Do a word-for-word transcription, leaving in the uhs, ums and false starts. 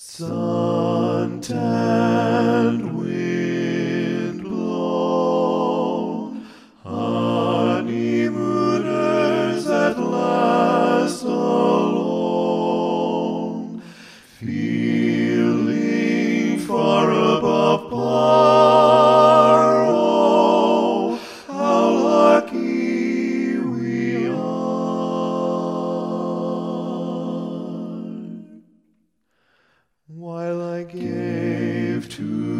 Sun-tanned, wind-blown, honeymooners at last alone, feeling far above par. Oh, how lucky we are! While I gave to